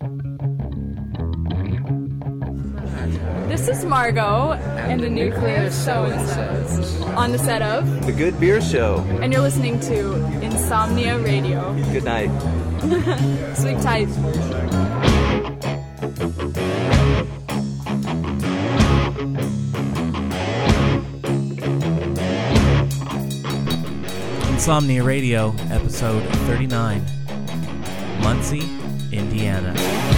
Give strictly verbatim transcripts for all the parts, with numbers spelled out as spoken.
This is Margot and, and the Nuclear So-and-Sos on the set of The Good Beer Show. And you're listening to Insomnia Radio. Good night. Sleep tight. Insomnia Radio, episode thirty-nine, Muncie, Indiana.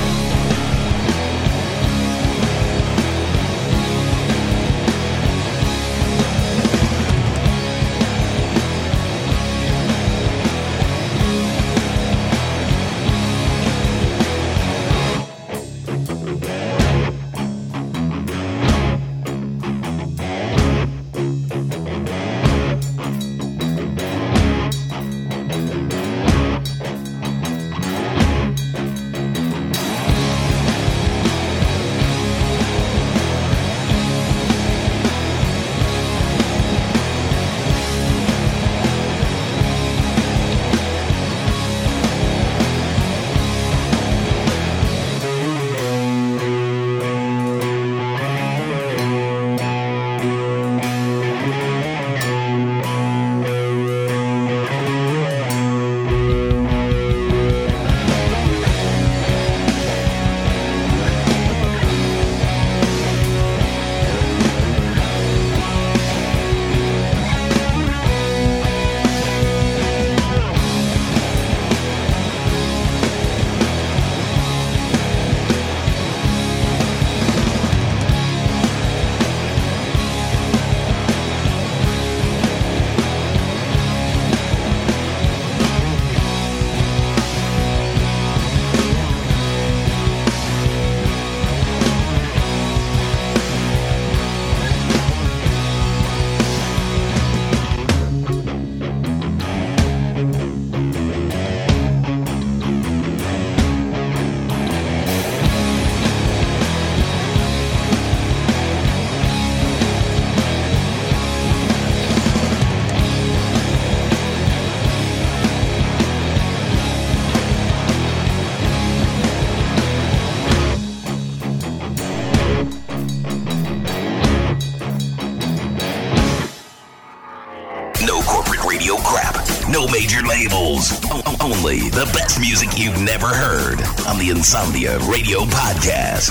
Major labels. Only the best music you've never heard on the Insomnia Radio Podcast.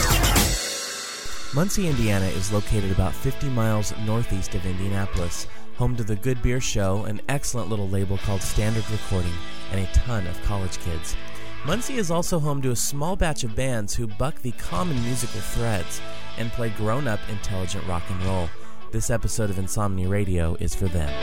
Muncie, Indiana is located about fifty miles northeast of Indianapolis, home to the Good Beer Show, an excellent little label called Standard Recording, and a ton of college kids. Muncie is also home to a small batch of bands who buck the common musical threads and play grown-up, intelligent rock and roll. This episode of Insomnia Radio is for them.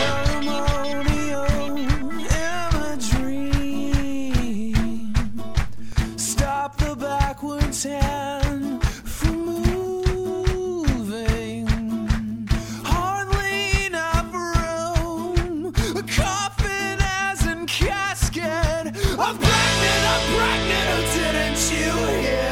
Hand from moving, hardly enough room, a coffin as in casket. I'm pregnant, I'm pregnant, oh, didn't you hear?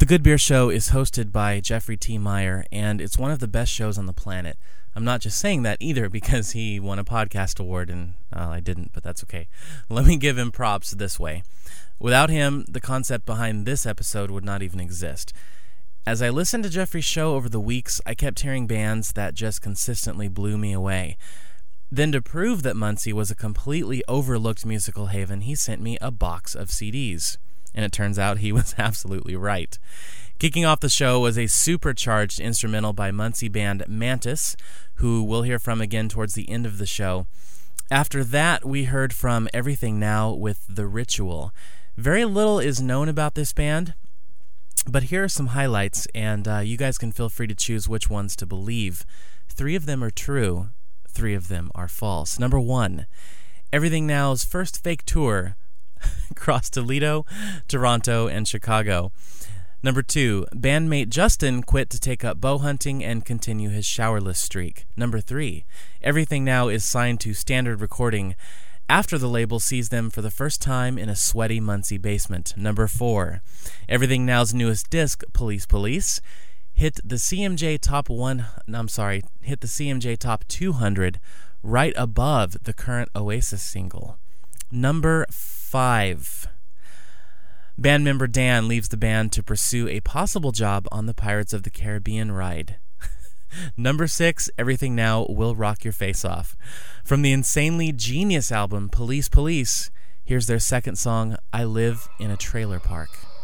Good Beer Show is hosted by Jeffrey T. Meyer, and it's one of the best shows on the planet. I'm not just saying that either because he won a podcast award, and uh, I didn't, but that's okay. Let me give him props this way. Without him, the concept behind this episode would not even exist. As I listened to Jeffrey's show over the weeks, I kept hearing bands that just consistently blew me away. Then to prove that Muncie was a completely overlooked musical haven, he sent me a box of C Ds. And it turns out he was absolutely right. Kicking off the show was a supercharged instrumental by Muncie band Mantis, who we'll hear from again towards the end of the show. After that, we heard from Everything Now with The Ritual. Very little is known about this band, but here are some highlights, and uh, you guys can feel free to choose which ones to believe. Three of them are true, three of them are false. Number one, Everything Now's first fake tour across Toledo, Toronto, and Chicago. Number two, bandmate Justin quit to take up bow hunting and continue his showerless streak. Number three, Everything Now is signed to Standard Recording after the label sees them for the first time in a sweaty Muncie basement. Number four, Everything Now's newest disc, Police Police, hit the C M J Top one. I'm sorry, hit the C M J Top two hundred, right above the current Oasis single. Number five, band member Dan leaves the band to pursue a possible job on the Pirates of the Caribbean ride. Number six, Everything Now will rock your face off. From the insanely genius album Police Police, here's their second song, I Live in a Trailer Park.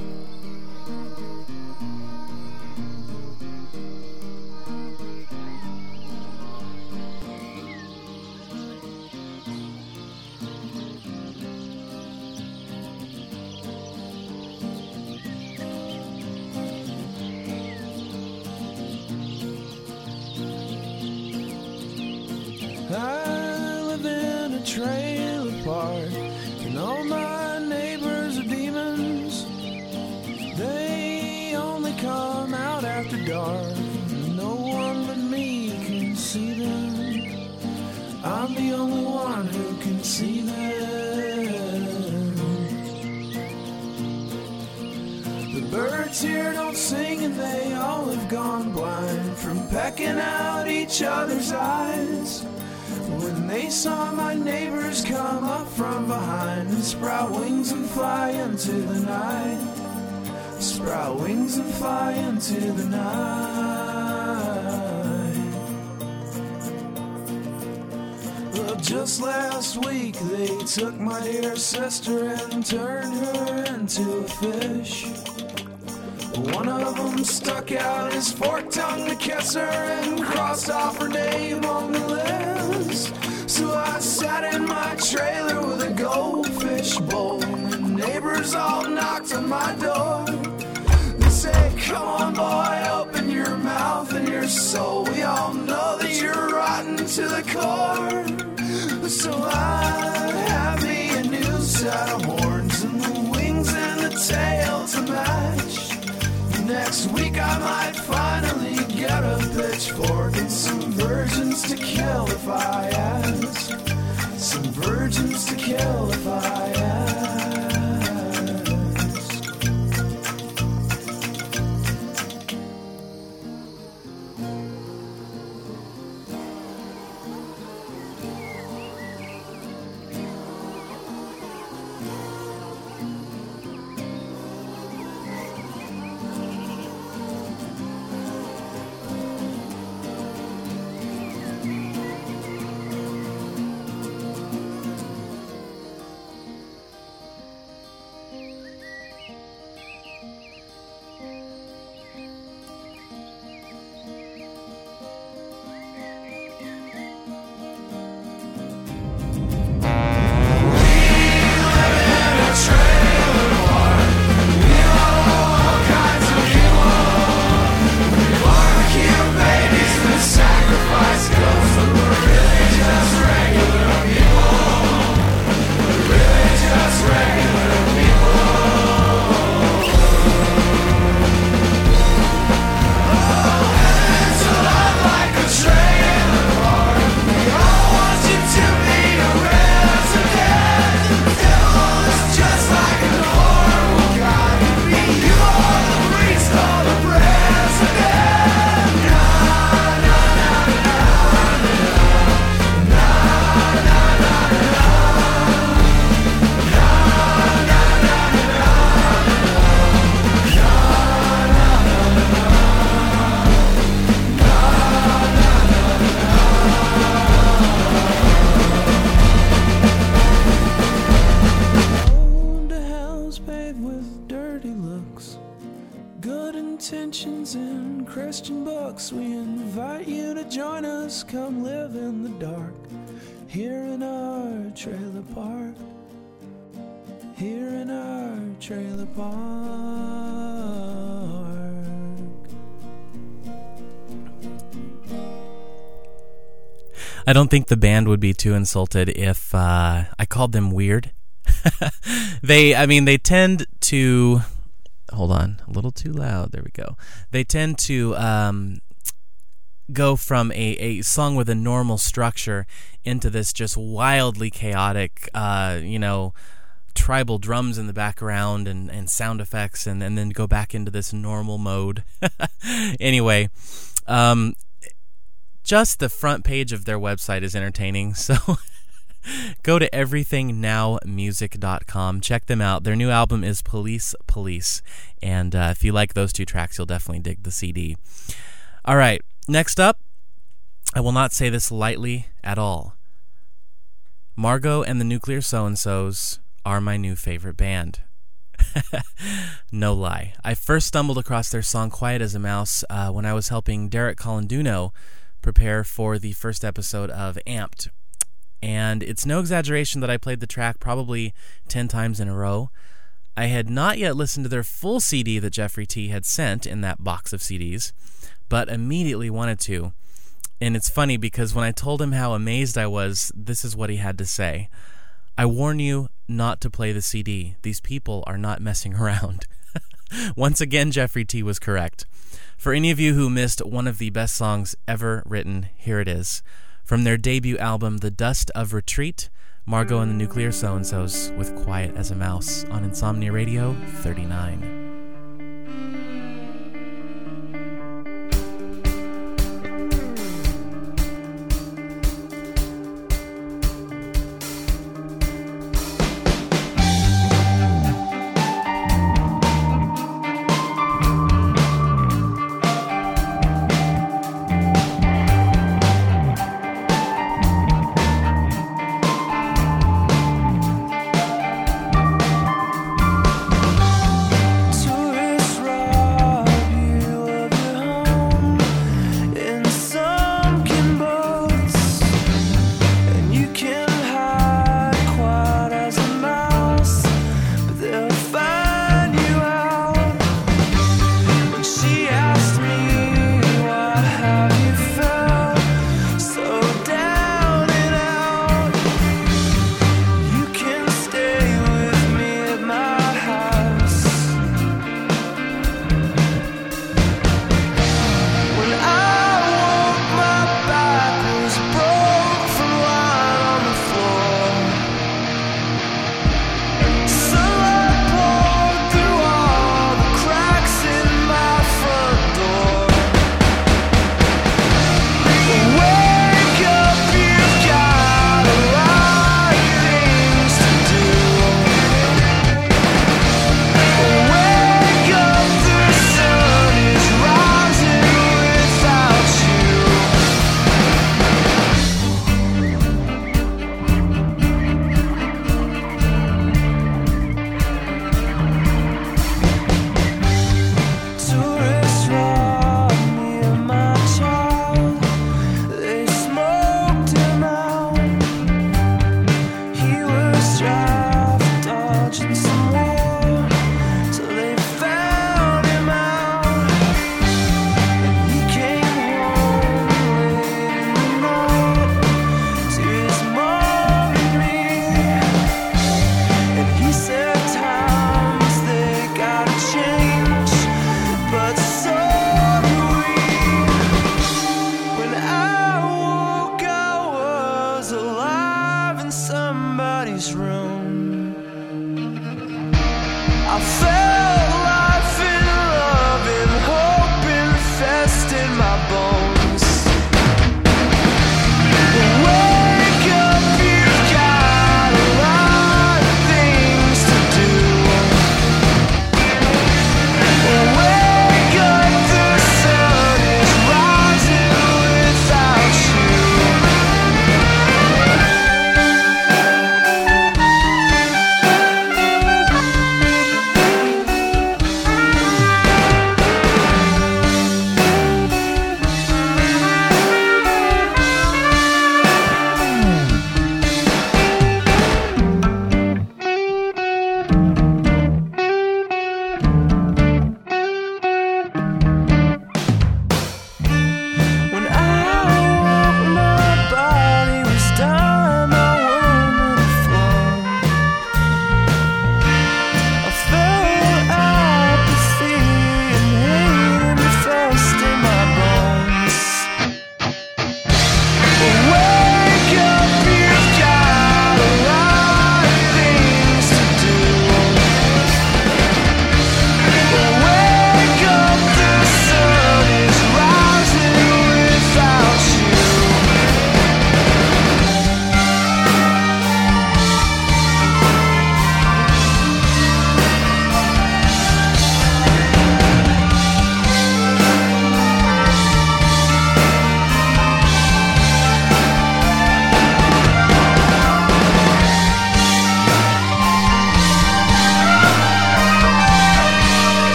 I live in a trailer park, and all my neighbors are demons. They only come out after dark, and no one but me can see them. I'm the only one who can see them. The birds here don't sing, and they all have gone blind from pecking out each other's eyes. When they saw my neighbors come up from behind and sprout wings and fly into the night, sprout wings and fly into the night. Well, just last week they took my dear sister and turned her into a fish. One of them stuck out his forked tongue to kiss her and crossed off her name on the list. So I sat in my trailer with a goldfish bowl, and neighbors all knocked on my door. They say, come on boy, open your mouth and your soul. We all know that you're rotten to the core. So I have me a new set of horns and the wings and the tail to match. Next week I might finally get a pitchfork and some virgins to kill if I ask. Some virgins to kill if I ask. friends in Christian books. We invite you to join us. Come live in the dark here in our trailer park. Here in our trailer park. I don't think the band would be too insulted if uh, I called them weird. They, I mean, they tend to, hold on, a little too loud, there we go. They tend to um, go from a, a song with a normal structure into this just wildly chaotic, uh, you know, tribal drums in the background and, and sound effects, and, and then go back into this normal mode. Anyway, um, just the front page of their website is entertaining, so go to everything now music dot com. Check them out. Their new album is Police Police, and uh, if you like those two tracks, you'll definitely dig the C D. All right, next up, I will not say this lightly at all. Margo and the Nuclear So-and-Sos are my new favorite band. No lie. I first stumbled across their song Quiet as a Mouse uh, when I was helping Derek Colanduno prepare for the first episode of Amped. And it's no exaggeration that I played the track probably ten times in a row. I had not yet listened to their full C D that Jeffrey T had sent in that box of C Ds, but immediately wanted to. And it's funny because when I told him how amazed I was, this is what he had to say. I warn you not to play the C D. These people are not messing around. Once again, Jeffrey T was correct. For any of you who missed one of the best songs ever written, here it is. From their debut album, The Dust of Retreat, Margo and the Nuclear So-and-Sos with Quiet as a Mouse on Insomnia Radio thirty-nine. Two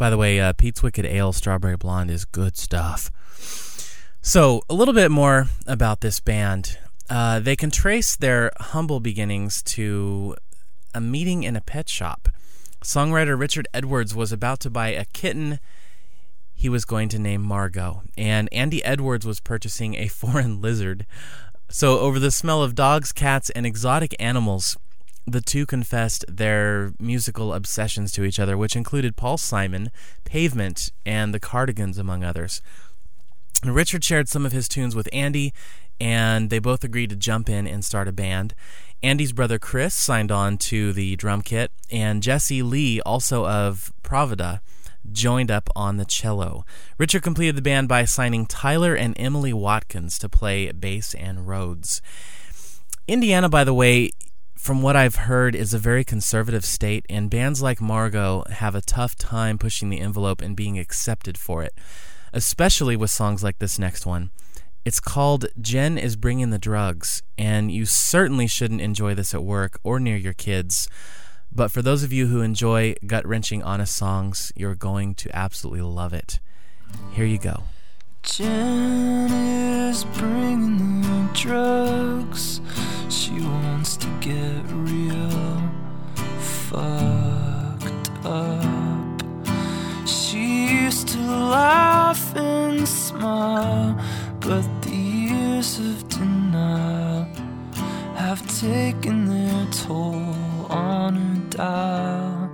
By the way, uh, Pete's Wicked Ale Strawberry Blonde is good stuff. So, a little bit more about this band. Uh, they can trace their humble beginnings to a meeting in a pet shop. Songwriter Richard Edwards was about to buy a kitten he was going to name Margot, and Andy Edwards was purchasing a foreign lizard. So, over the smell of dogs, cats, and exotic animals, the two confessed their musical obsessions to each other, which included Paul Simon, Pavement, and the Cardigans, among others. Richard shared some of his tunes with Andy, and they both agreed to jump in and start a band. Andy's brother Chris signed on to the drum kit, and Jesse Lee, also of Pravda, joined up on the cello. Richard completed the band by signing Tyler and Emily Watkins to play bass and Rhodes. Indiana, by the way, from what I've heard, is a very conservative state, and bands like Margot have a tough time pushing the envelope and being accepted for it, especially with songs like this next one. It's called Jen is Bringing the Drugs, and you certainly shouldn't enjoy this at work or near your kids. But for those of you who enjoy gut-wrenching, honest songs, you're going to absolutely love it. Here you go. Jen is bringing the drugs. She wants to get real fucked up. She used to laugh and smile, but the years of denial have taken their toll on her dial.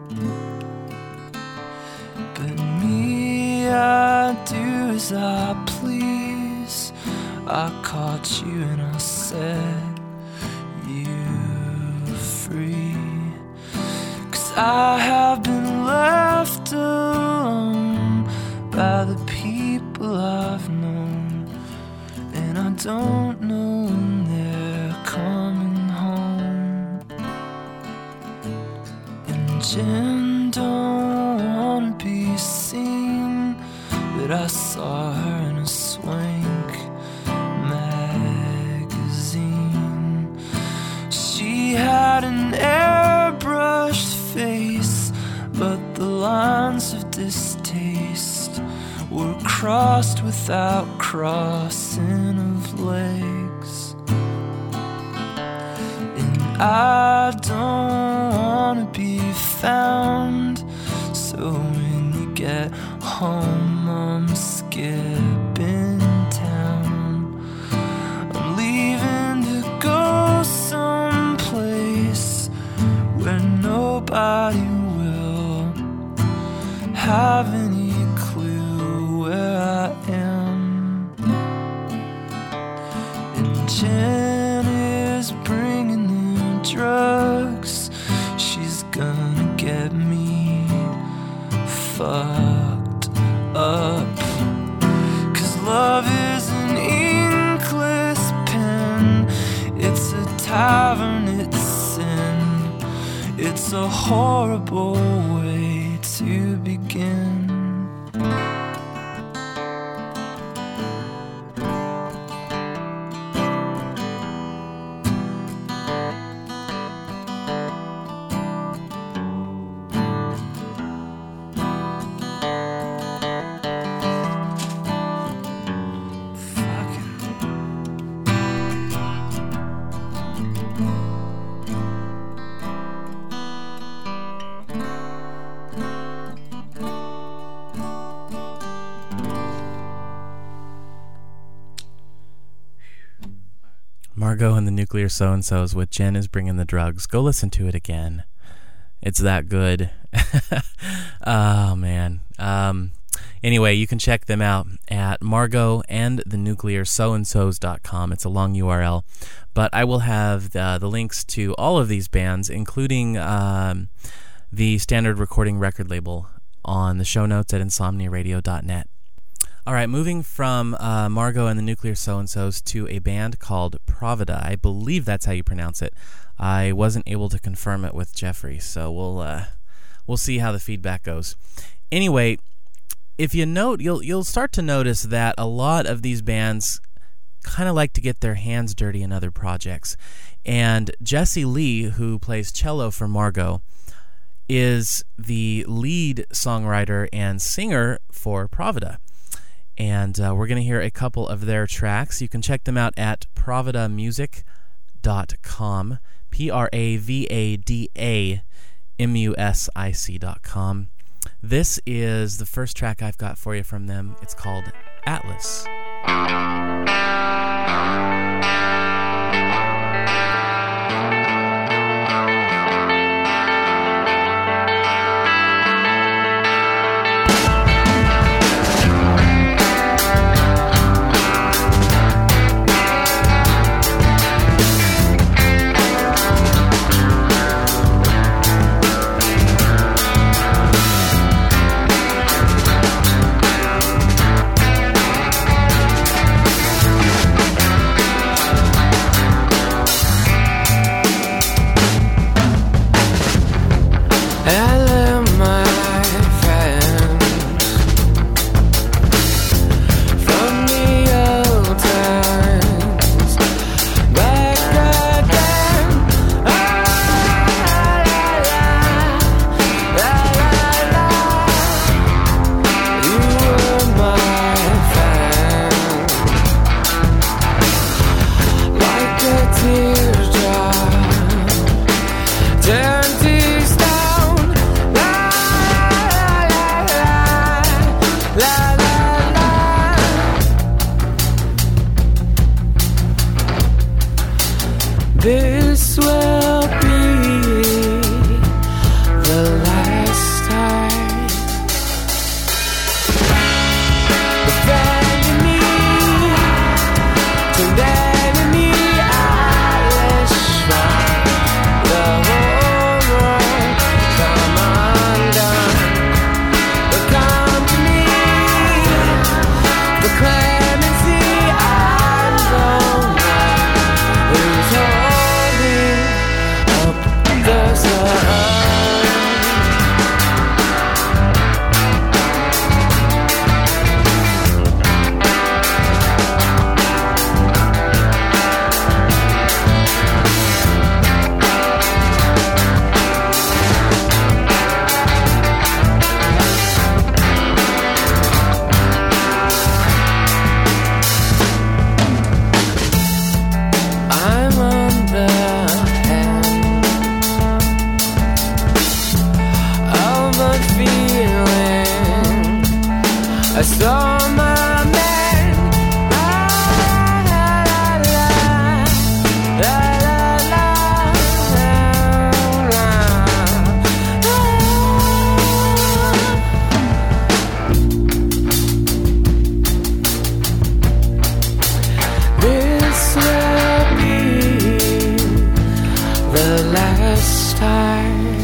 But me, I do as I please. I caught you and I set you free. 'Cause I have been left alone by the people I've known, and I don't know when they're coming home. And Jen don't wanna be seen, but I saw her in a Swank magazine. She had an airbrushed face, but the lines of distaste were crossed without crossing of legs. And I don't wanna be found, so when you get home I'm skipping town. I'm leaving to go someplace where nobody will have any clue where I am. And Jen is bringing the drugs. She's gonna get me fucked up. 'Cause love is an inkless pen. It's a tavern, it's sin. It's a horrible way to begin. Margot and the Nuclear So-and-Sos with Jen is Bringing the Drugs. Go listen to it again. It's that good. Oh, man. Um, anyway, you can check them out at Margot and the Nuclear So and Sos dot com. It's a long U R L. But I will have the, the links to all of these bands, including um, the Standard Recording record label, on the show notes at insomnia radio dot net. All right, moving from uh, Margot and the Nuclear So-and-Sos to a band called Pravda. I believe that's how you pronounce it. I wasn't able to confirm it with Jeffrey, so we'll uh, we'll see how the feedback goes. Anyway, if you note, you'll you'll start to notice that a lot of these bands kind of like to get their hands dirty in other projects. And Jesse Lee, who plays cello for Margot, is the lead songwriter and singer for Pravda. And uh, we're going to hear a couple of their tracks. You can check them out at pravda music dot com, P R A V A D A M U S I C dot com. This is the first track I've got for you from them. It's called Atlas. This will be the last time. Defending me, turned enemy, Atlas strike. The whole world come undone. But come to me, the clemency, I'm the one who's holding up the sun. I'm on the hand of the feeling. I saw my man. La, la, la, la, la, la, la. This will be the last time.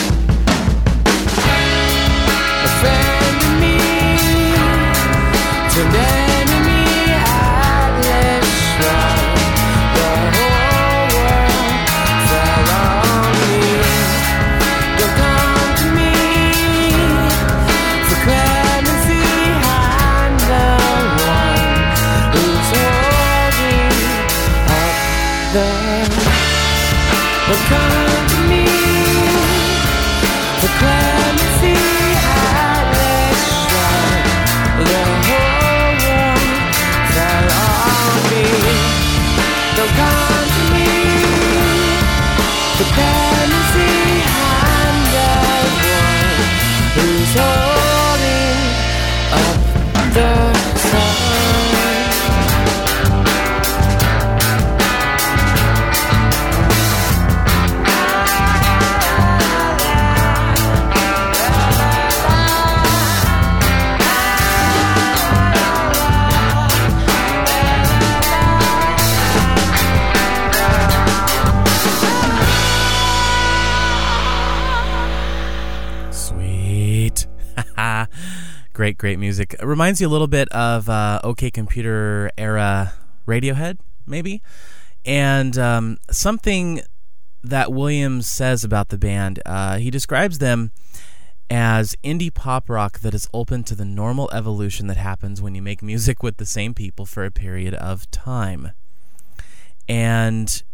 Offending me, turned enemy, Atlas struck. The whole world fell on me. Don't come to me for clemency. I'm the one who's holding up the. Don't come to me for clemency. Atlas struck. The whole world fell on me. Don't come to me for clemency. I'm the one who's holding up the sun. Sweet. Great, great music. It reminds you a little bit of uh, OK Computer era Radiohead, maybe. And um, something that Williams says about the band, uh, he describes them as indie pop rock that is open to the normal evolution that happens when you make music with the same people for a period of time. And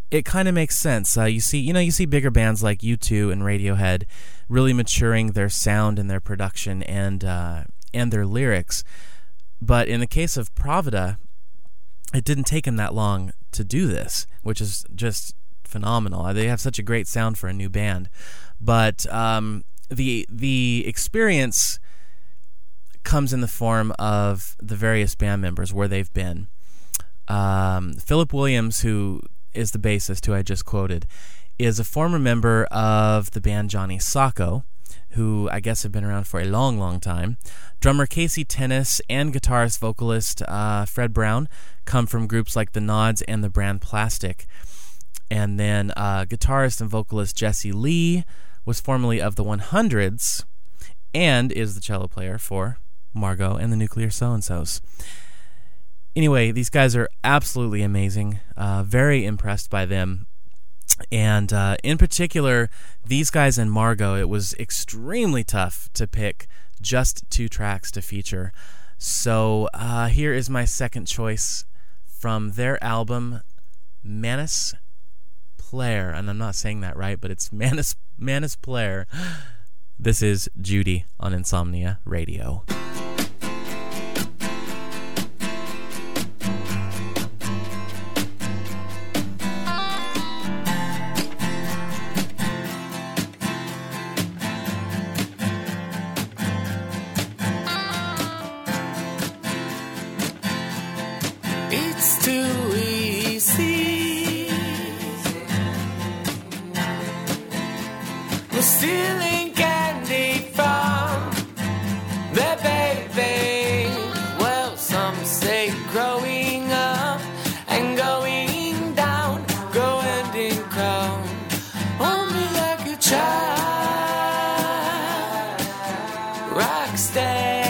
it kind of makes sense. Uh, you see, you know, you see bigger bands like U two and Radiohead really maturing their sound and their production and uh, and their lyrics. But in the case of Pravda, it didn't take him that long to do this, which is just phenomenal. They have such a great sound for a new band. But um, the the experience comes in the form of the various band members, where they've been. Um, Philip Williams, who is the bassist, who I just quoted, is a former member of the band Johnny Sacco, who I guess have been around for a long, long time. Drummer Casey Tennis and guitarist vocalist uh, Fred Brown come from groups like the Nods and the Brand Plastic. And then uh, guitarist and vocalist Jesse Lee was formerly of the one hundreds and is the cello player for Margot and the Nuclear So-and-Sos. Anyway, these guys are absolutely amazing. Uh, very impressed by them. And uh, in particular, these guys and Margot, it was extremely tough to pick just two tracks to feature. So uh, here is my second choice from their album, Manus Player. And I'm not saying that right, but it's Manus, Manus Player. This is Judy on Insomnia Radio. It's too easy. We're stealing candy from the baby. Well, some say growing up and going down, go hand in crown. Hold me like a child, rock steady.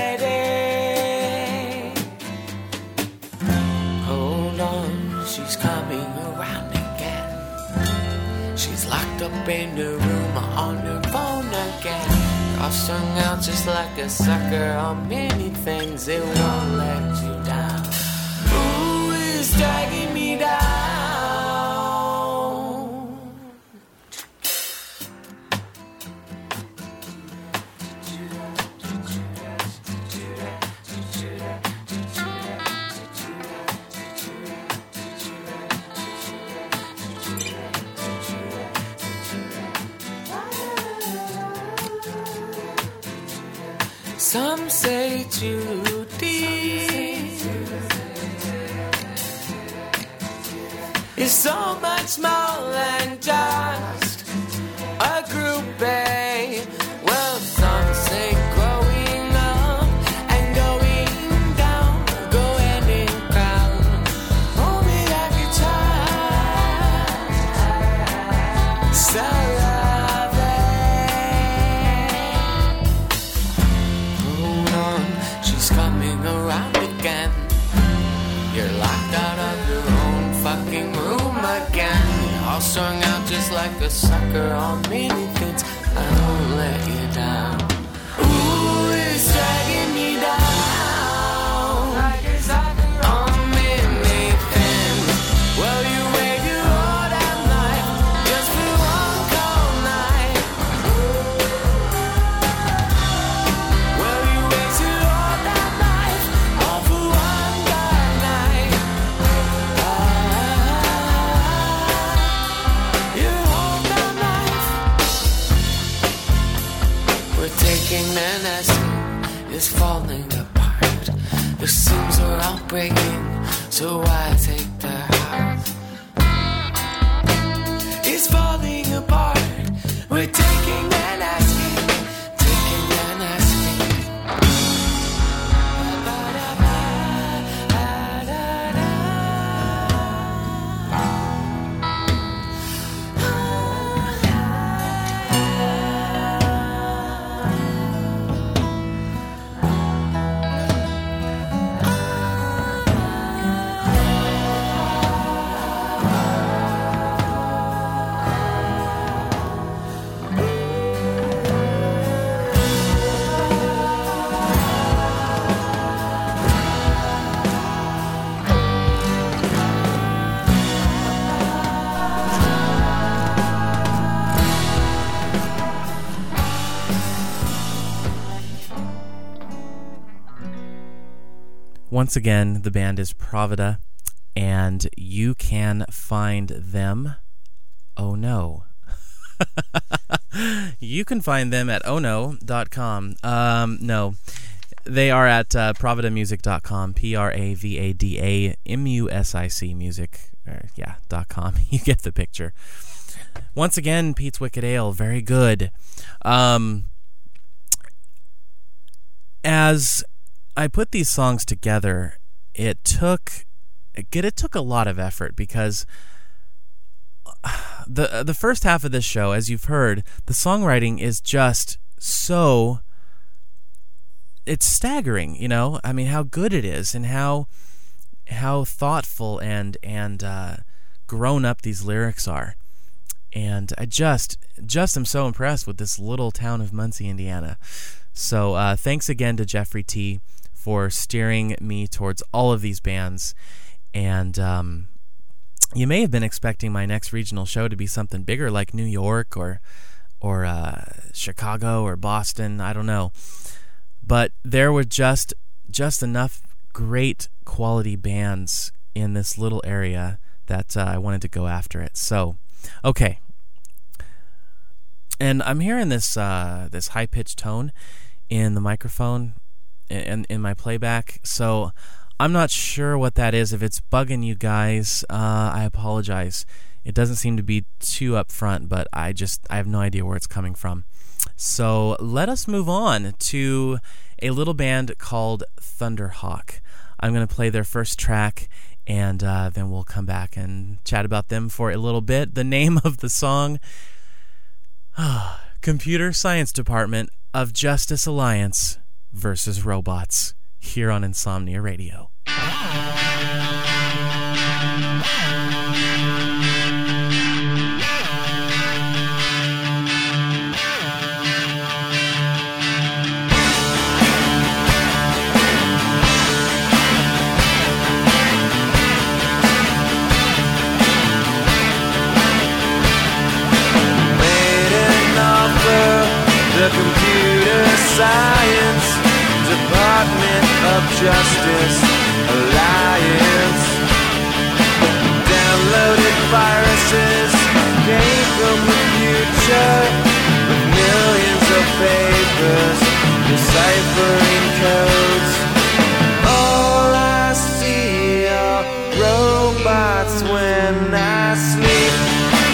She's coming around again. She's locked up in the room on her phone again. All strung out just like a sucker on many things. It won't let you down. Who is dragging me down? Some say Judy is so much more than just a groupie. Well, some say growing up and going down, go hand in crown. Hold me like a child, so coming around again. You're locked out of your own fucking room again. All strung out just like a sucker on many things. I won't let you down. Ooh, it's dragging me down like a sucker on many things. Well, you wave your all that night just for one cold night. Well, you wait till all that night, all for one bad night. Ah, you hold that knife. We're taking an escape, it's falling apart. The seams are all breaking, so why take the heart? It's falling apart. We're taking an escape, taking an escape. Once again, the band is Pravida, and you can find them. Oh no. You can find them at oh no dot com. Um, no. They are at uh, pravida music dot com, P R A V A D A M U S I C music, or, yeah, dot com. You get the picture. Once again, Pete's Wicked Ale, very good. Um, as I put these songs together, it took it, it took a lot of effort, because the the first half of this show, as you've heard, the songwriting is just so, it's staggering, you know? I mean, how good it is, and how how thoughtful and and uh, grown up these lyrics are. And I just just am so impressed with this little town of Muncie, Indiana. So uh, thanks again to Jeffrey T. for steering me towards all of these bands. And um, you may have been expecting my next regional show to be something bigger, like New York or or uh, Chicago or Boston. I don't know, but there were just just enough great quality bands in this little area that uh, I wanted to go after it. So, okay. And I'm hearing this uh, this high pitched tone in the microphone and in, in my playback. So I'm not sure what that is. If it's bugging you guys, uh, I apologize. It doesn't seem to be too upfront, but I just I have no idea where it's coming from. So let us move on to a little band called Thunderhawk. I'm going to play their first track, and uh, then we'll come back and chat about them for a little bit. The name of the song, Computer Science Department of Justice Alliance versus Robots, here on Insomnia Radio. The Computer Science Department of Justice Alliance. Downloaded viruses came from the future, with millions of papers deciphering codes. All I see are robots when I sleep.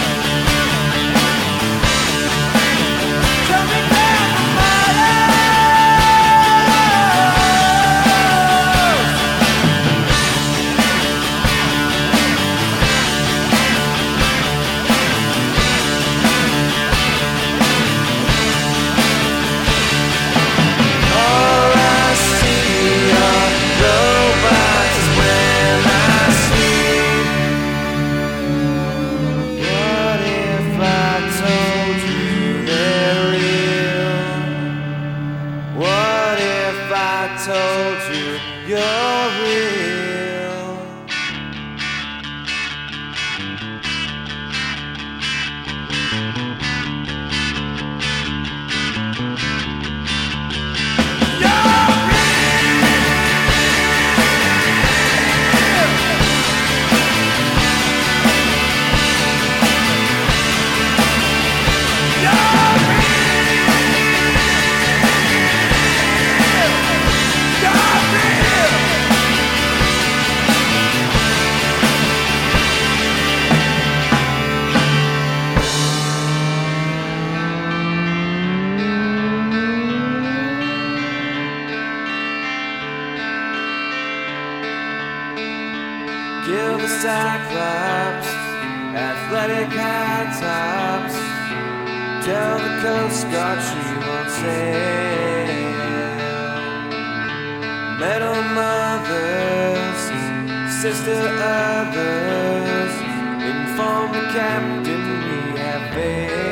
Give the Cyclops athletic high tops. Tell the Coast Guard she won't sail. Metal mothers, sister others, inform the captain we have failed.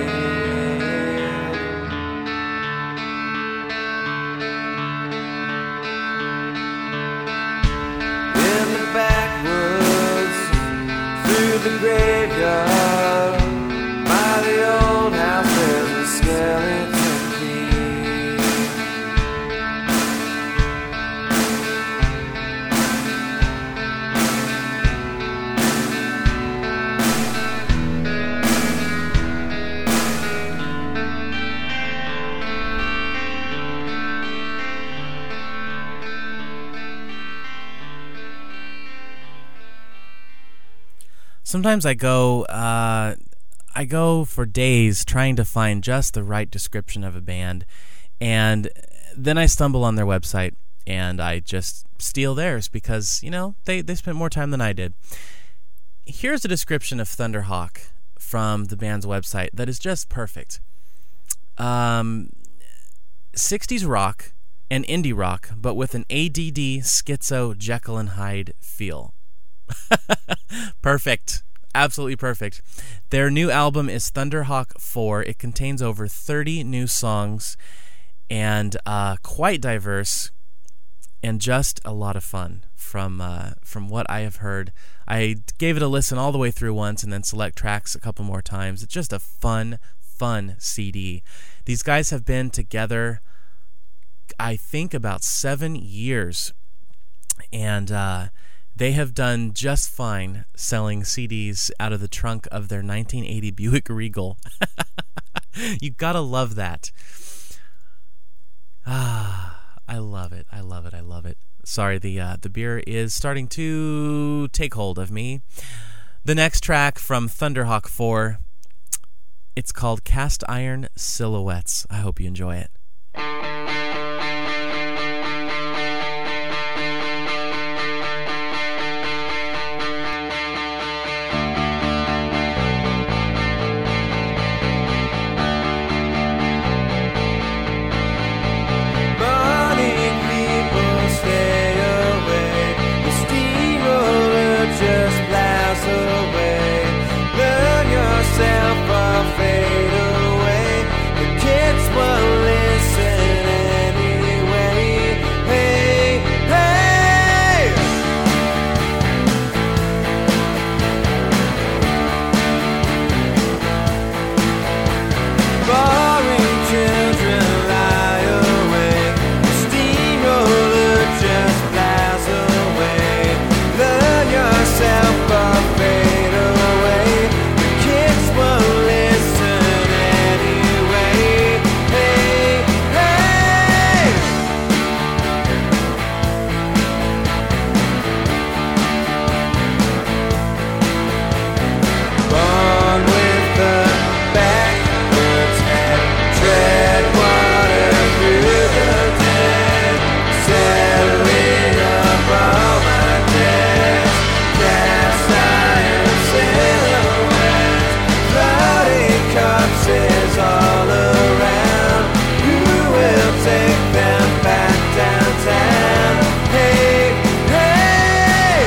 In the backwoods, through the graveyard, by the old house there's a skeleton key. sometimes I go, uh, I go for days trying to find just the right description of a band, and then I stumble on their website, and I just steal theirs because, you know, they, they spent more time than I did. Here's a description of Thunderhawk from the band's website that is just perfect. Um, sixties rock and indie rock, but with an A D D, schizo, Jekyll and Hyde feel. Perfect. Absolutely perfect. Their new album is Thunderhawk four. It contains over thirty new songs and uh, quite diverse and just a lot of fun from uh, from what I have heard. I gave it a listen all the way through once and then select tracks a couple more times. It's just a fun, fun C D. These guys have been together, I think, about seven years, and uh, they have done just fine selling C Ds out of the trunk of their nineteen eighty Buick Regal. You gotta love that. Ah, I love it. I love it. I love it. Sorry, the uh, the beer is starting to take hold of me. The next track from Thunderhawk four, it's called Cast Iron Silhouettes. I hope you enjoy it. Fade away. The kids will listen anyway. Hey, hey. Boring children lie awake. The steamroller just flies away. Learn yourself or fade away. The kids will all around. Who will take them back downtown? Hey, hey.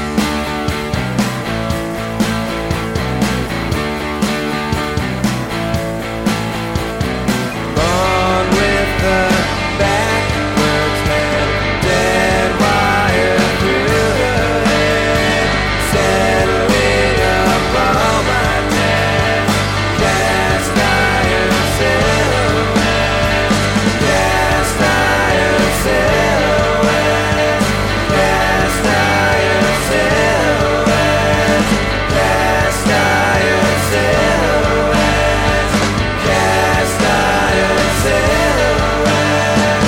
Born with the backwards head, dead wire through the head, settling up all my debts. Cast iron silhouette, cast iron silhouette, cast iron silhouette, cast iron silhouette, cast iron silhouette.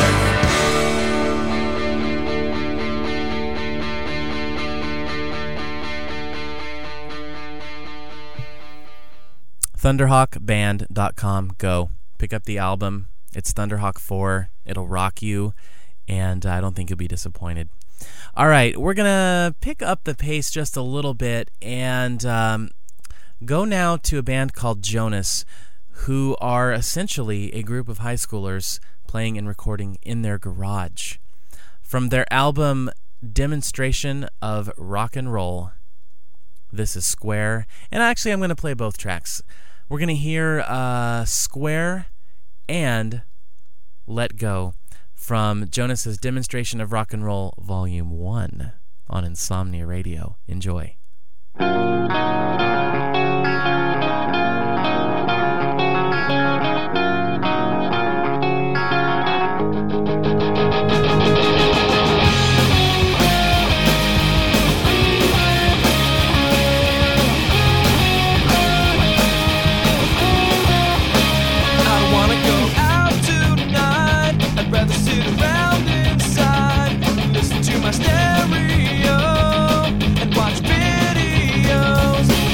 thunderhawk band dot com. Go pick up the album. It's Thunderhawk four. It'll rock you, and I don't think you'll be disappointed. All right, we're gonna pick up the pace just a little bit and um, go now to a band called Jonas, who are essentially a group of high schoolers playing and recording in their garage. From their album Demonstration of Rock and Roll, this is Square, and actually I'm going to play both tracks. We're going to hear uh, Square and Let Go from Jonas's Demonstration of Rock and Roll Volume one on Insomnia Radio. Enjoy. My stereo and watch videos.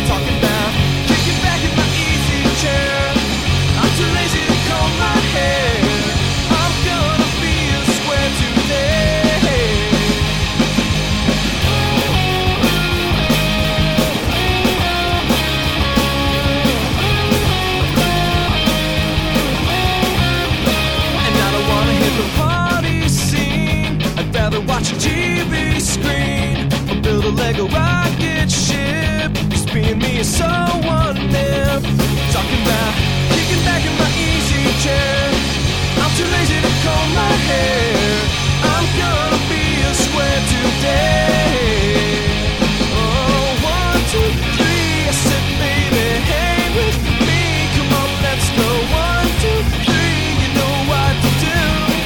is so unfair. Talking about kicking back in my easy chair. I'm too lazy to comb my hair. I'm gonna be a square today. Oh, one, two, three. I said, baby, hang with me. Come on, let's go. One, two, three. You know what to do.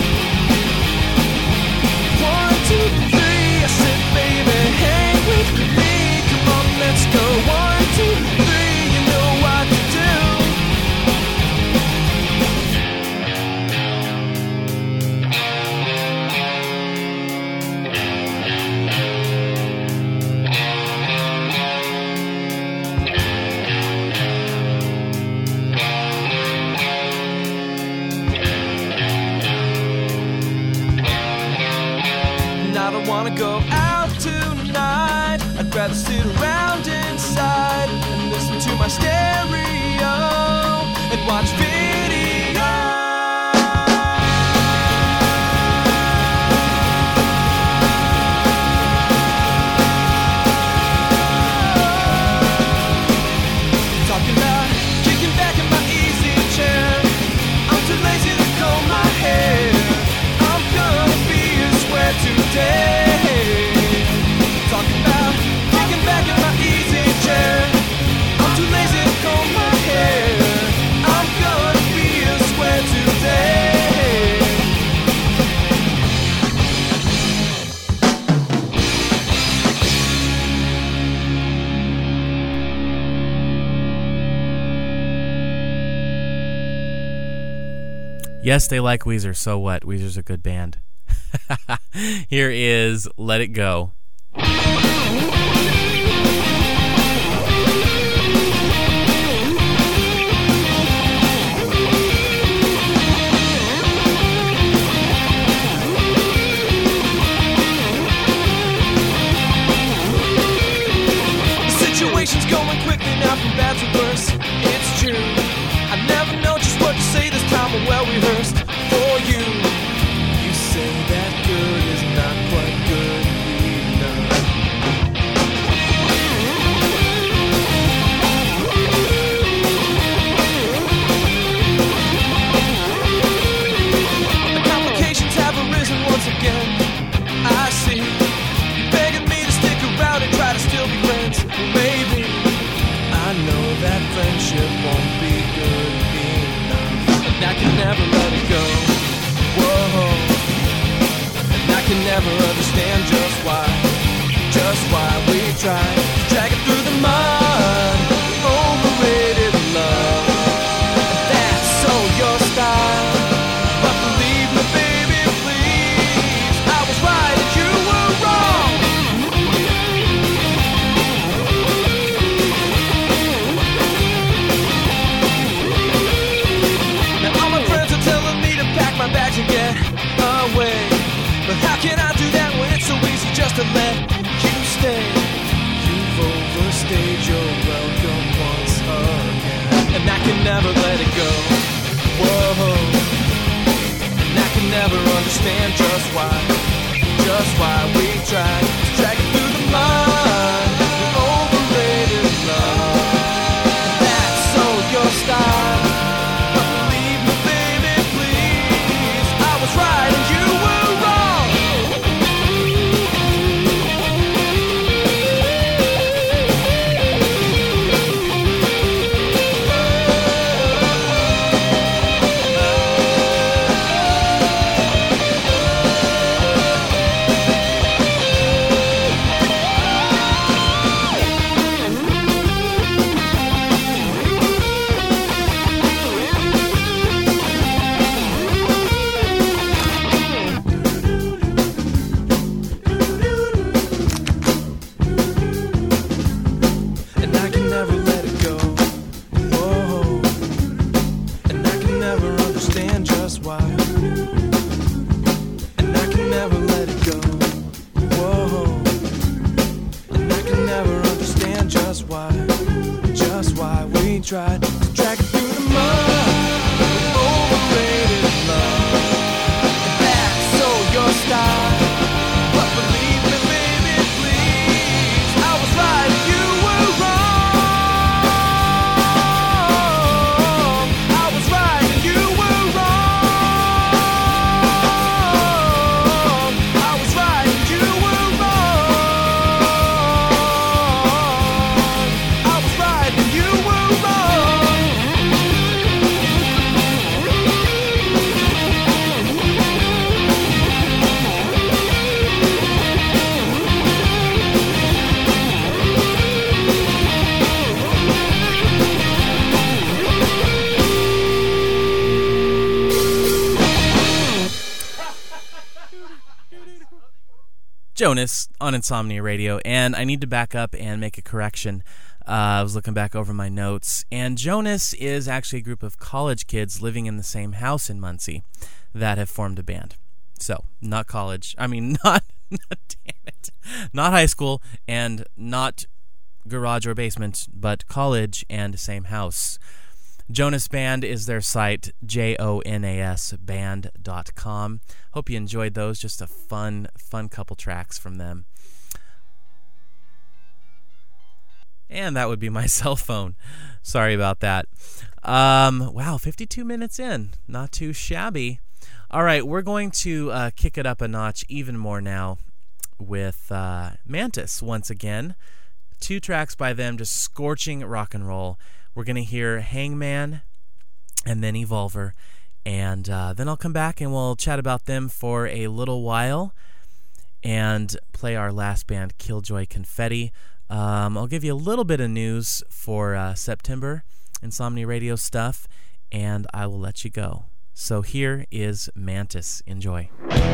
One, two, three. I said, baby, hang with me. Come on, let's go. One, two, three. You know what to do. I don't wanna go out tonight. I'd rather sit around inside and listen to my stereo and watch video. Talking about kicking back in my easy chair. I'm too lazy to comb my hair. I'm gonna be a square today. Talking about kicking back in my easy chair. I'm too lazy to comb my hair. I'm gonna be a square today. Yes, they like Weezer. So what? Weezer's a good band. Here is Let It Go. The situation's going quickly now from bad to worse. It's true. I never know just what to say this time, but well rehearsed for you. You say that good is not quite good enough. The complications have arisen once again. I see you begging me to stick around and try to still be friends. Maybe I know that friendship won't be good enough, and I can never let it go. Whoa, and I can never understand just why, just why we try to drag it through the mud. Overrated love, that's so your style. But believe me, baby, please, I was right and you were wrong. Now all my friends are telling me to pack my bags and get away. But how can I do that when it's so easy just to let you stay? You've overstayed your welcome once again, and I can never let it go. Whoa, and I can never understand just why, just why we tried to drag it through the mud. Overrated love, that's so your style. But believe me, baby, please, I was right and you were wrong. And I can never let it go. Whoa, and I can never understand just why. And I can never let it go. Whoa, and I can never understand just why, just why we tried to drag it through the mud. Overrated love, and that's so your style. But believe me, baby, please, I was right and you were wrong. Jonas on Insomnia Radio, and I need to back up and make a correction. Uh, I was looking back over my notes, and Jonas is actually a group of college kids living in the same house in Muncie that have formed a band. So, not college. I mean, not, not damn it, not high school, and not garage or basement, but college and same house. Jonas Band is their site, J O N A S band dot com. Hope you enjoyed those. Just a fun, fun couple tracks from them. And that would be my cell phone. Sorry about that. Um, wow, fifty-two minutes in. Not too shabby. All right, we're going to uh, kick it up a notch even more now with uh, Mantis once again. Two tracks by them, just scorching rock and roll. We're going to hear Hangman and then Evolver. And uh, then I'll come back and we'll chat about them for a little while and play our last band, Killjoy Confetti. Um, I'll give you a little bit of news for uh, September, Insomnia Radio stuff, and I will let you go. So here is Mantis. Enjoy.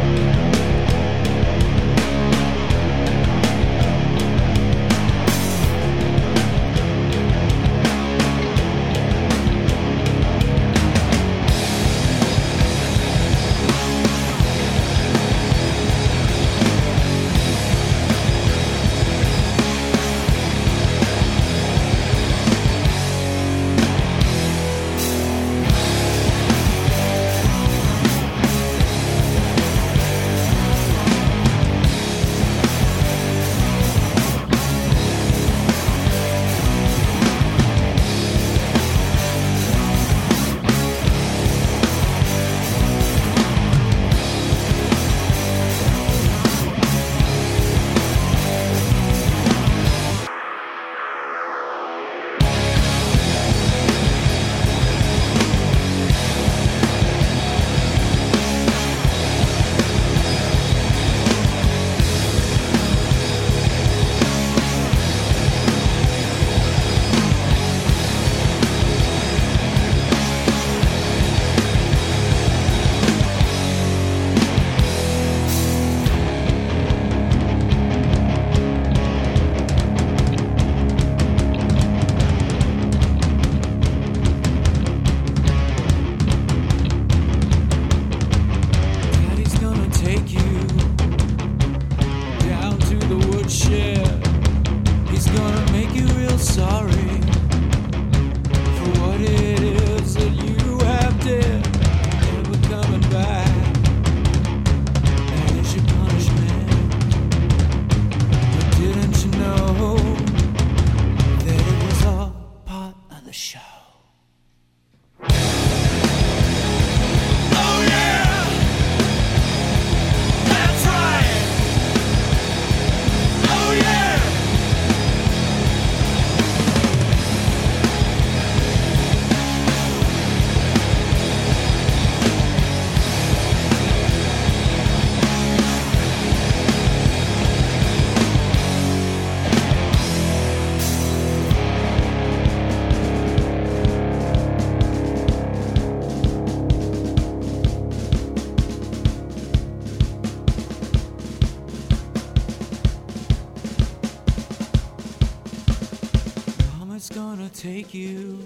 Take you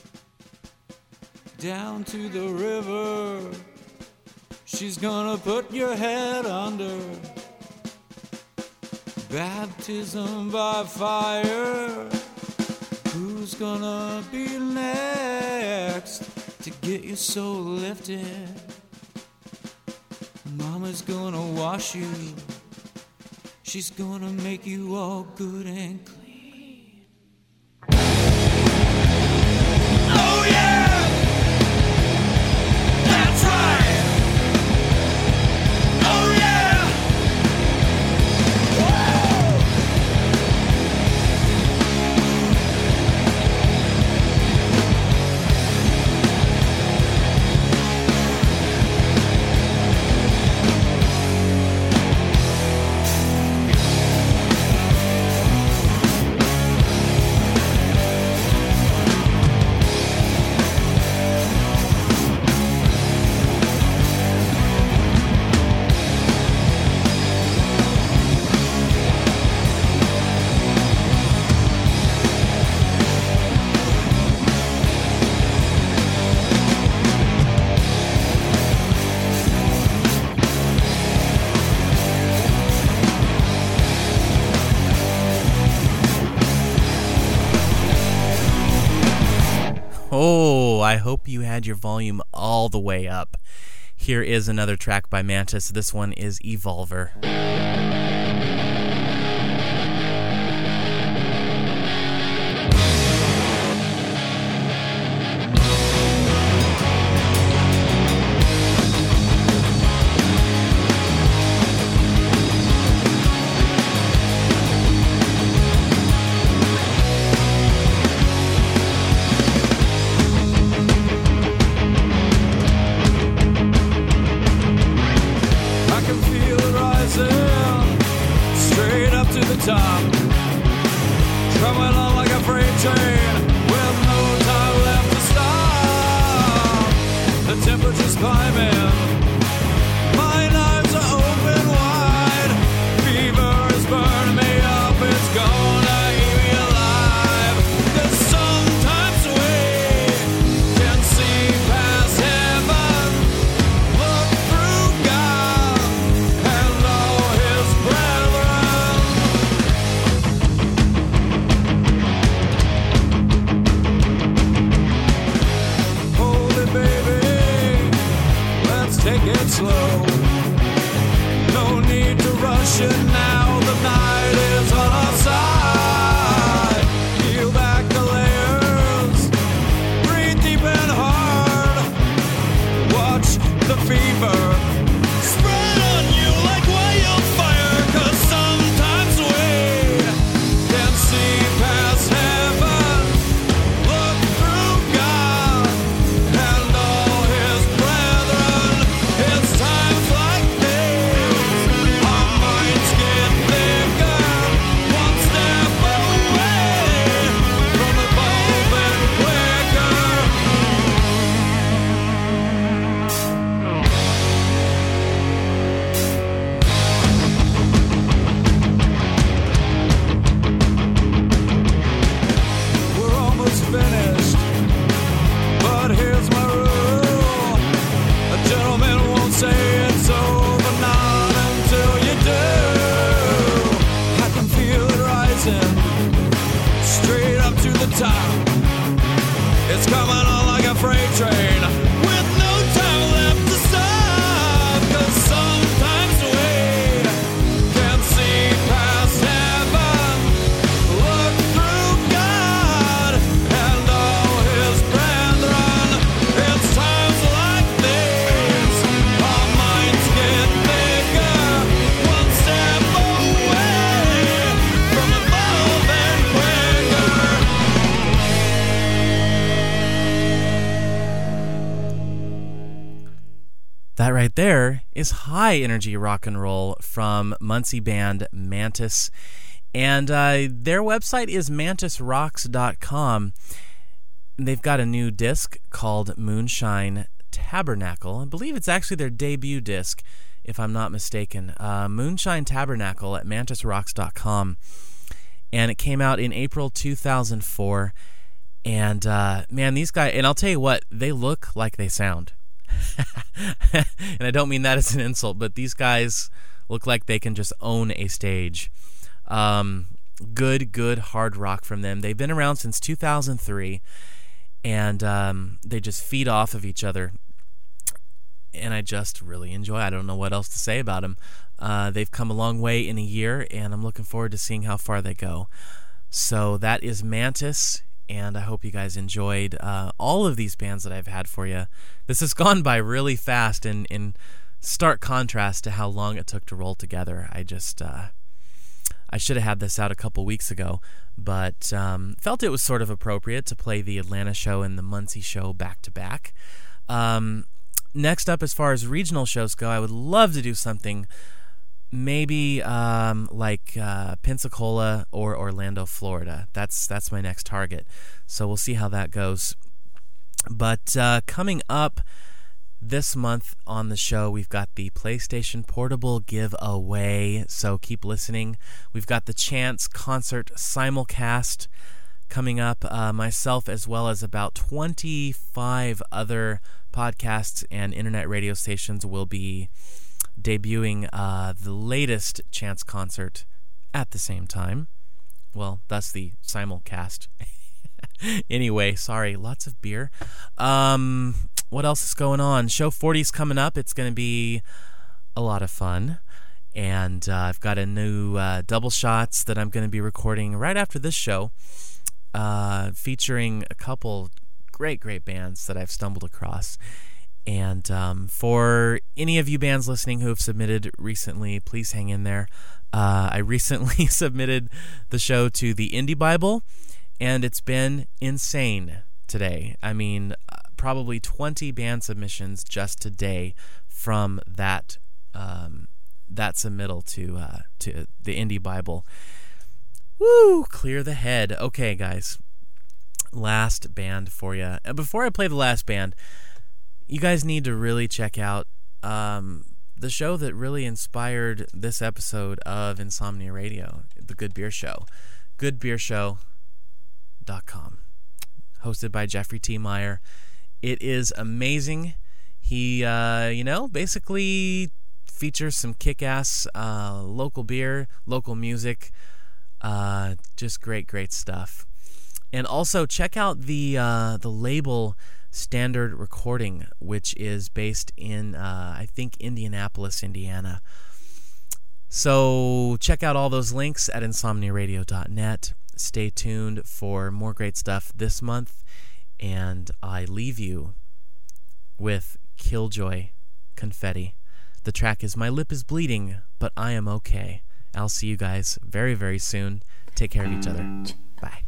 down to the river. She's gonna put your head under. Baptism by fire. Who's gonna be next to get your soul lifted? Mama's gonna wash you. She's gonna make you all good and clean. Oh yeah, that's right. Oh yeah, whoa. Oh, I hope you had your volume all the way up. Here is another track by Mantis. This one is Evolver. Top, coming on like a freight train with no time left to stop. The temperature's climbing, my knives are open wide. Fever is burning me up, it's gonna eat me alive. 'Cause sometimes we can see past heaven, look through God and all His brethren. Take it slow. No need to rush it now. The night is on our side. Peel back the layers. Breathe deep and hard. Watch the fever spread on you like wildfire. 'Cause sometimes we can see past heaven, look through God and all His brethren. It's times like these our minds get thicker, one step away from evolving quicker. We're almost finished, but here's my rule. A gentleman won't say it's over, not until you do. I can feel it rising, straight up to the top. It's coming on like a freight train, with no time left to stop. 'Cause sometimes we can see past heaven, look through God and all His brethren. It's times like these our minds get bigger, one step away from evolving quicker. That right there is high energy rock and roll from Muncie band Mantis. And uh, their website is mantis rocks dot com. They've got a new disc called Moonshine Tabernacle. I believe it's actually their debut disc, if I'm not mistaken. Uh, Moonshine Tabernacle at mantis rocks dot com. And it came out in April two thousand four. And uh, man, these guys, and I'll tell you what, they look like they sound. And I don't mean that as an insult, but these guys look like they can just own a stage. Um, good, good hard rock from them. They've been around since two thousand three, and um, they just feed off of each other. And I just really enjoy it. I don't know what else to say about them. Uh, they've come a long way in a year, and I'm looking forward to seeing how far they go. So that is Mantis. And I hope you guys enjoyed uh, all of these bands that I've had for you. This has gone by really fast, in, in stark contrast to how long it took to roll together. I just, uh, I should have had this out a couple weeks ago, but um, felt it was sort of appropriate to play the Atlanta show and the Muncie show back to back. Um, next up, as far as regional shows go, I would love to do something maybe um, like uh, Pensacola or Orlando, Florida. That's that's my next target. So we'll see how that goes. But uh, coming up this month on the show, we've got the PlayStation Portable giveaway. So keep listening. We've got the Chance Concert simulcast coming up. Uh, myself, as well as about twenty-five other podcasts and internet radio stations, will be debuting uh, the latest Chance concert at the same time. Well, thus the simulcast. Anyway, sorry, lots of beer. Um, what else is going on? Show forty is coming up. It's going to be a lot of fun. And uh, I've got a new uh, double shots that I'm going to be recording right after this show, uh, featuring a couple great, great bands that I've stumbled across. And um, for any of you bands listening who have submitted recently, please hang in there. Uh, I recently submitted the show to the Indie Bible, and it's been insane today. I mean, uh, probably twenty band submissions just today from that um, that submittal to uh, to the Indie Bible. Woo! Clear the head. Okay, guys. Last band for you. And before I play the last band, you guys need to really check out um, the show that really inspired this episode of Insomnia Radio, The Good Beer Show. good beer show dot com. Hosted by Jeffrey T. Meyer. It is amazing. He, uh, you know, basically features some kick-ass uh, local beer, local music. Uh, just great, great stuff. And also check out the uh, the label Standard Recording, which is based in, uh, I think, Indianapolis, Indiana. So check out all those links at insomnia radio dot net. Stay tuned for more great stuff this month. And I leave you with Killjoy Confetti. The track is My Lip is Bleeding, but I Am Okay. I'll see you guys very, very soon. Take care of each other. Bye.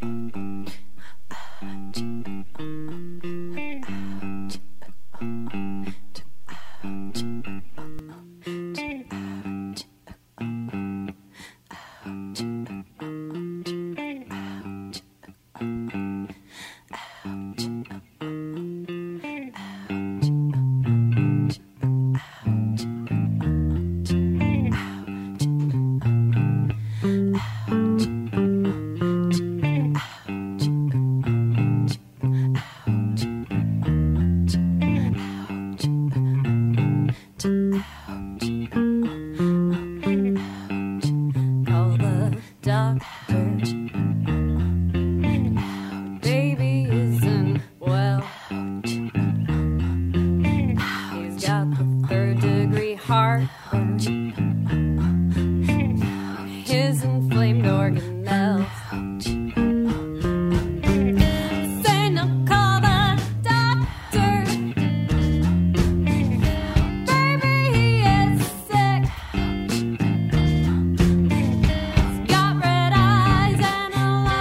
Got red eyes and a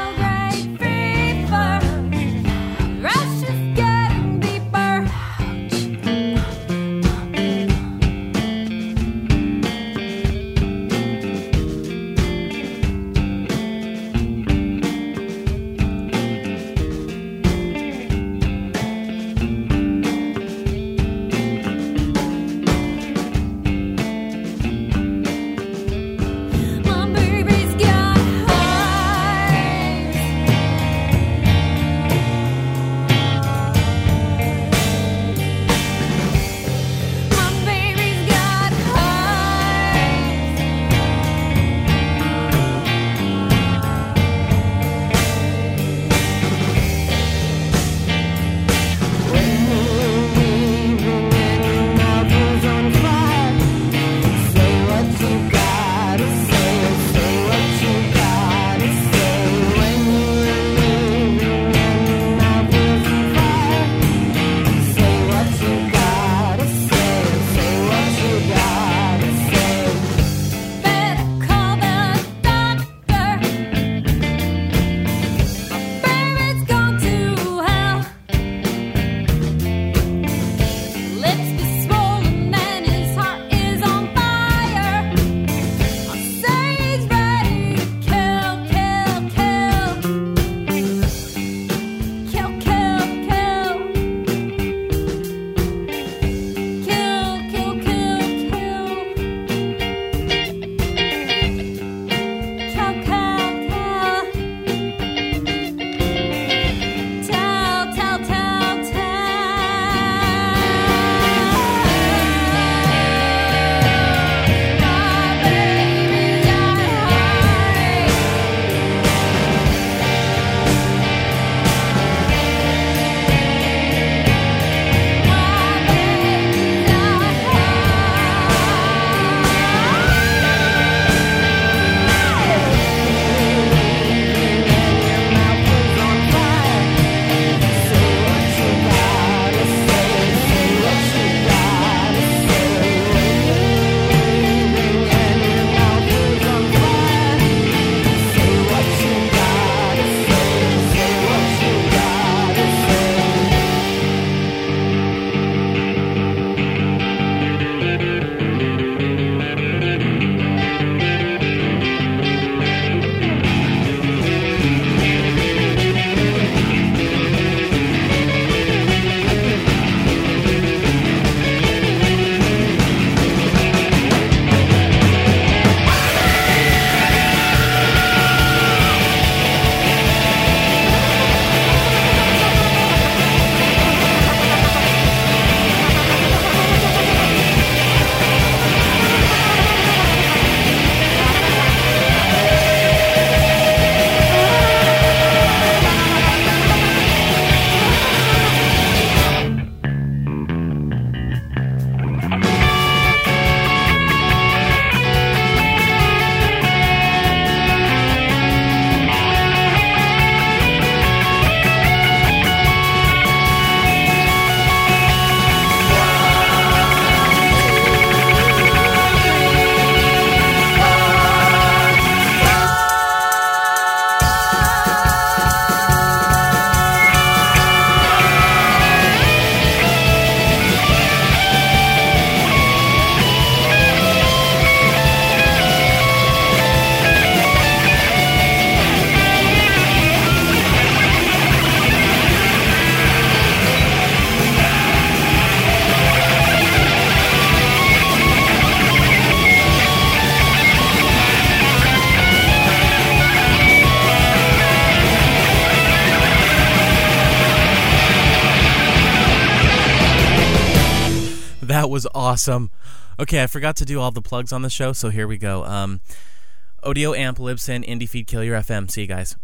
That was awesome. Okay, I forgot to do all the plugs on the show, so here we go. Um, Audio Amp, Libsyn, Indie Feed, Kill Your F M. See you guys.